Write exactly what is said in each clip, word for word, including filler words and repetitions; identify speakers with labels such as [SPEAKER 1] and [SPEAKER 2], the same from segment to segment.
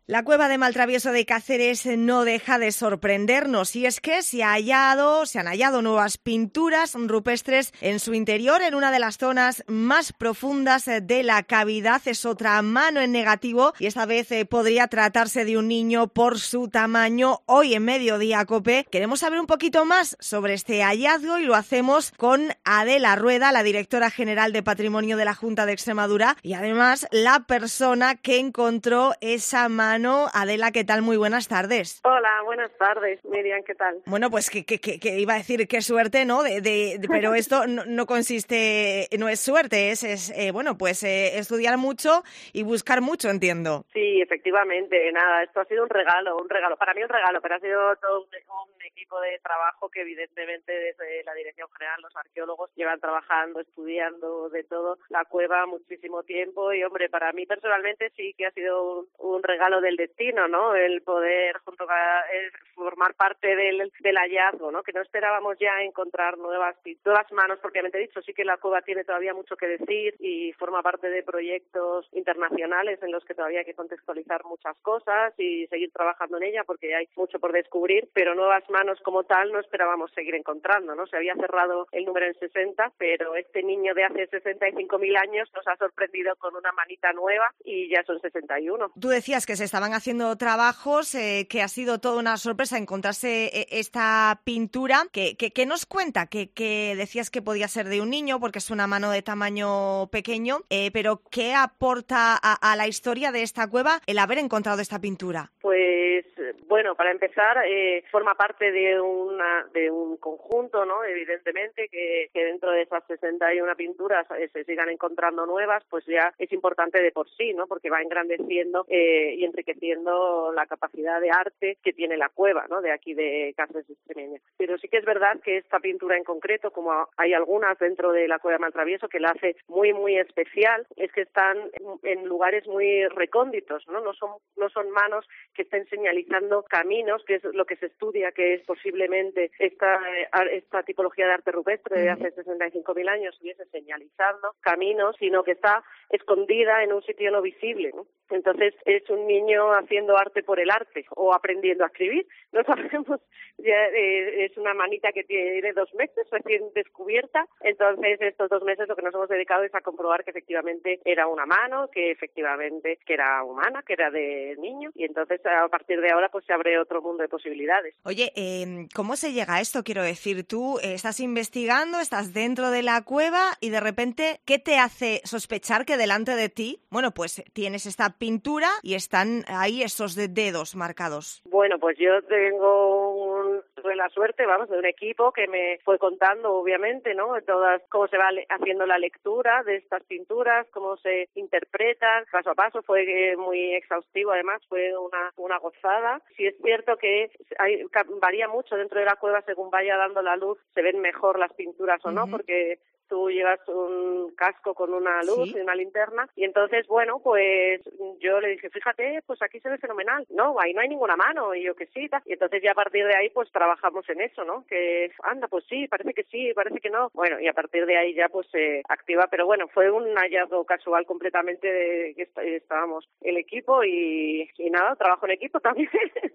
[SPEAKER 1] La cueva de Maltravieso de Cáceres no deja de sorprendernos y es que se, ha hallado, se han hallado nuevas pinturas rupestres en su interior en una de las zonas más profundas de la cavidad. Es otra mano en negativo y esta vez eh, podría tratarse de un niño por su tamaño. Hoy en Mediodía Cope queremos saber un poquito más sobre este hallazgo y lo hacemos con Adela Rueda, la directora general de Patrimonio de la Junta de Extremadura y además la persona que encontró esa mano. Adela, ¿qué tal? Muy buenas tardes.
[SPEAKER 2] Hola, buenas tardes, Miriam, ¿qué tal?
[SPEAKER 1] Bueno, pues que, que, que, que iba a decir qué suerte, ¿no? De, de, de, pero esto no, no consiste, no es suerte, es, es eh, bueno, pues eh, estudiar mucho y buscar mucho, entiendo.
[SPEAKER 2] Sí, efectivamente, nada, esto ha sido un regalo, un regalo, para mí un regalo, pero ha sido todo un, un equipo de trabajo que evidentemente desde la Dirección General, los arqueólogos llevan trabajando, estudiando de todo la cueva muchísimo tiempo y, hombre, para mí personalmente sí que ha sido un, un regalo del destino, ¿no? El poder junto a el formar parte del, del hallazgo, ¿no? Que no esperábamos ya encontrar nuevas nuevas manos propiamente dicho. Sí que la cueva tiene todavía mucho que decir y forma parte de proyectos internacionales en los que todavía hay que contextualizar muchas cosas y seguir trabajando en ella porque hay mucho por descubrir, pero nuevas manos como tal no esperábamos seguir encontrando, ¿no? Se había cerrado el número en sesenta, pero este niño de hace sesenta y cinco mil años nos ha sorprendido con una manita nueva y ya son sesenta y uno.
[SPEAKER 1] Tú decías que se estaban haciendo trabajos, eh, que ha sido toda una sorpresa encontrarse eh, esta pintura. ¿Qué, qué, qué nos cuenta? Que, que decías que podía ser de un niño porque es una mano de tamaño pequeño, eh, pero ¿qué aporta a, a la historia de esta cueva el haber encontrado esta pintura?
[SPEAKER 2] Pues, bueno, para empezar, eh, forma parte de una de un conjunto, ¿no? Evidentemente, que, que dentro de esas sesenta y una pinturas eh, se sigan encontrando nuevas, pues ya es importante de por sí, ¿no? Porque va engrandeciendo eh, y enriqueciendo la capacidad de arte que tiene la cueva, ¿no? De aquí de Cáceres extremeña. Pero sí que es verdad que esta pintura en concreto, como hay algunas dentro de la cueva de Maltravieso, que la hace muy, muy especial, es que están en lugares muy recónditos, ¿no? No son, no son manos que estén señalizando caminos, que es lo que se estudia, que es posiblemente esta, esta tipología de arte rupestre de hace sesenta y cinco mil años hubiese señalizando caminos, sino que está escondida en un sitio no visible, ¿no? Entonces es un niño haciendo arte por el arte o aprendiendo a escribir, no sabemos, ya, eh, es una manita que tiene dos meses recién descubierta, entonces estos dos meses lo que nos hemos dedicado es a comprobar que efectivamente era una mano, que efectivamente que era humana, que era de niño y entonces a partir de ahora pues se abre otro mundo de posibilidades.
[SPEAKER 1] Oye, eh, ¿cómo se llega a esto? Quiero decir, tú eh, estás investigando, estás dentro de la cueva y de repente, ¿qué te hace sospechar que delante de ti, bueno, pues tienes esta pintura y están ahí esos de dedos marcados?
[SPEAKER 2] Bueno, pues yo tengo un, la suerte, vamos, de un equipo que me fue contando, obviamente, ¿no? Todas, cómo se va haciendo la lectura de estas pinturas, cómo se interpretan, paso a paso, fue muy exhaustivo, además, fue una, una gozada. Sí es cierto que hay, varía mucho dentro de la cueva según vaya dando la luz, se ven mejor las pinturas o no, uh-huh. Porque tú llevas un casco con una luz ¿Sí? Y una linterna y entonces, bueno, pues yo le dije, fíjate, pues aquí se ve fenomenal. No, ahí no hay ninguna mano y yo que sí. Y entonces ya a partir de ahí pues trabajamos en eso, ¿no? Que anda, pues sí, parece que sí, parece que no. Bueno, y a partir de ahí ya pues se activa, pero bueno, fue un hallazgo casual completamente de que estábamos el equipo y, y nada, trabajo en equipo también.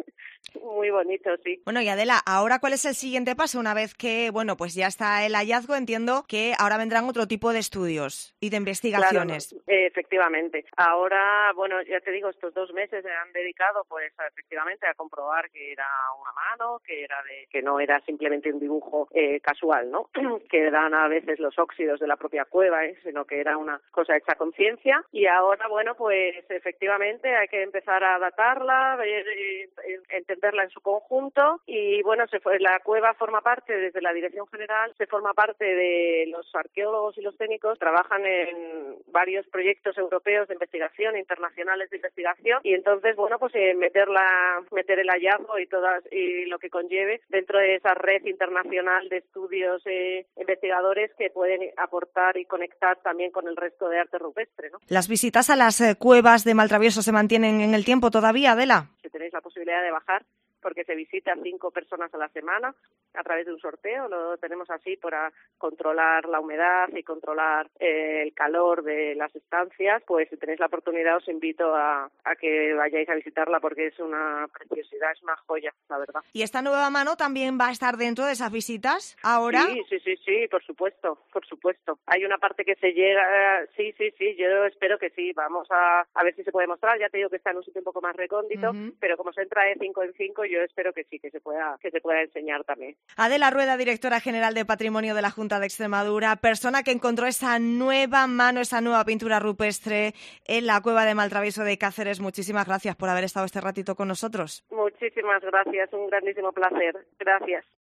[SPEAKER 2] Muy bonito, sí.
[SPEAKER 1] Bueno, y Adela, ¿ahora cuál es el siguiente paso? Una vez que, bueno, pues ya está el hallazgo, entiendo que ahora vendrán otro tipo de estudios y de investigaciones.
[SPEAKER 2] Claro, efectivamente. Ahora, bueno, ya te digo, estos dos meses se han dedicado, pues, a, efectivamente, a comprobar que era una mano, que era de, que no era simplemente un dibujo eh, casual, ¿no? Que dan a veces los óxidos de la propia cueva, ¿eh? Sino que era una cosa hecha con ciencia. Y ahora, bueno, pues, efectivamente, hay que empezar a datarla, ver, eh, entenderla en su conjunto y, bueno, se fue, la cueva forma parte, desde la Dirección General, se forma parte de los arqueólogos y los técnicos, trabajan en varios proyectos europeos de investigación, internacionales de investigación, y entonces, bueno, pues eh, meter, la, meter el hallazgo y todas y lo que conlleve dentro de esa red internacional de estudios eh, investigadores que pueden aportar y conectar también con el resto de arte rupestre, ¿no?
[SPEAKER 1] ¿Las visitas a las eh, cuevas de Maltravieso se mantienen en el tiempo todavía, Adela?
[SPEAKER 2] Si tenéis la posibilidad de bajar, porque se visita a cinco personas a la semana a través de un sorteo. Lo tenemos así para controlar la humedad y controlar eh, el calor de las estancias. Pues si tenéis la oportunidad os invito a, a que vayáis a visitarla porque es una preciosidad, es una joya, la verdad.
[SPEAKER 1] ¿Y esta nueva mano también va a estar dentro de esas visitas ahora?
[SPEAKER 2] Sí, sí, sí, sí, por supuesto, por supuesto. Hay una parte que se llega, sí, sí, sí, yo espero que sí. Vamos a, a ver si se puede mostrar. Ya te digo que está en un sitio un poco más recóndito, uh-huh. pero como se entra de cinco en cinco, yo espero que sí, que se pueda, que se pueda enseñar también.
[SPEAKER 1] Adela Rueda, directora general de Patrimonio de la Junta de Extremadura, persona que encontró esa nueva mano, esa nueva pintura rupestre en la cueva de Maltraviso de Cáceres. Muchísimas gracias por haber estado este ratito con nosotros.
[SPEAKER 2] Muchísimas gracias, un grandísimo placer. Gracias.